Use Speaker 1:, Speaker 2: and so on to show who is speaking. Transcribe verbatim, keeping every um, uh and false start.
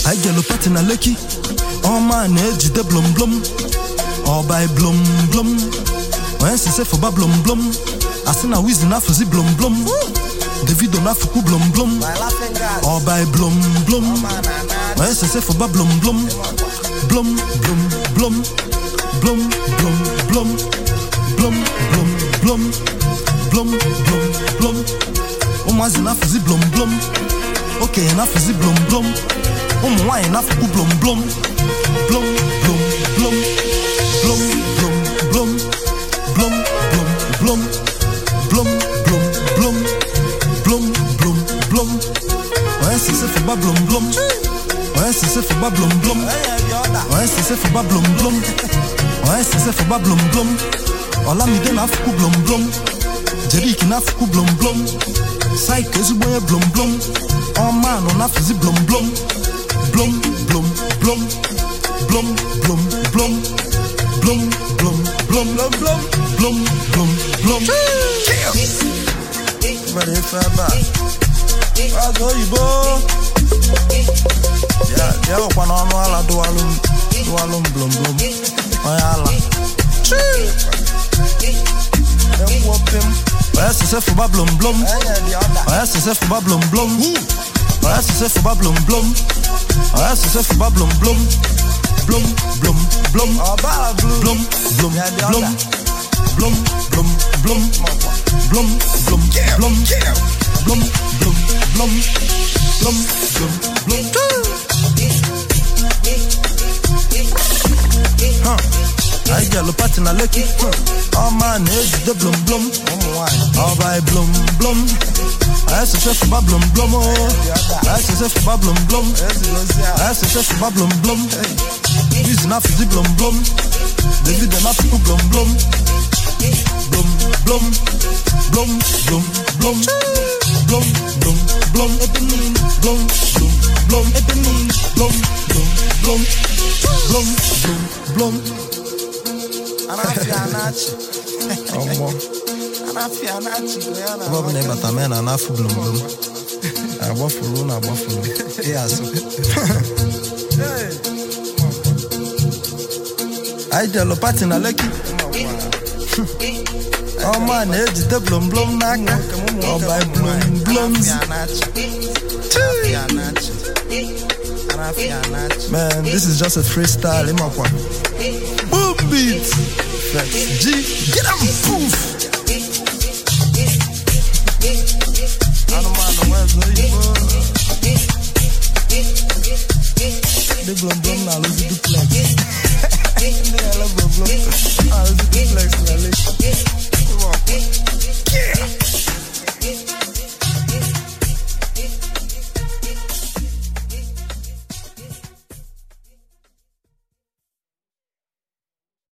Speaker 1: I get a party na Lekki. Oh man, edge the blum blum. Oh by blum blum. When she say for ba blum blum. I see na wiz na for the blum blum. David on afuku blum blum. Oh by blum blum. When she say for ba blum blum. Blum blum blum. Blum blum blum. Blum blum blum. Blum blum blum. Oh man, na for the blum blum. Okay, na for the blum blum. Oh my, na for blum blum. Blum blum blum. Blum blum blum. Blum blum blum. Blum blum blum. Blum blum blum. Ouais, c'est ça fait pas blum blum. Ouais, c'est ça fait pas blum blum. Ouais, c'est ça fait pas blum blum. Ouais, c'est ça fait pas blum blum. Ola mi de na fuku blum blum. Jerry ki na fuku blum blum. Sai kezu boye blum blum. Oh man, on a fuzi blum blum. Blum blum blum. Blum blum blum. Blum blum blum blum blum. Blum blum blum. But if I buy, I go you bo. Yeah, yeah, open on all do alum, do alum blum blum. Oh yalla. Ouais, c'est ça, faut pas blum blum. Ouais, c'est ça, faut pas blum blum. Ouais, c'est ça, faut pas blum blum. Ouais, c'est ça, faut pas blum blum. Blum blum blum. Blum blum blum. Blum blum blum. Blum blum blum. Blum blum blum. Blum blum blum. Huh. I get a party na Lekki. Oh man, it's the blum blum. Oh by blum blum. I say chef for blum blum. I say chef for blum blum. I say chef for blum blum. This is not for the blum blum. David and not for blum blum. Blum blum. Blum blum blum. Blum blum blum. Blum blum blum. Blum blum blum. Blum blum blum. Anafianachi. Omo. Anafianachi. Bob ne batame na na fu blum blum. Abo furu na abo furu. Yes. I tell a party na Lekki. Oh man, it's the blum blum na. Oh by blum blums. Man, this is just a freestyle, Imakwa. Boom beats. G, get up, poof.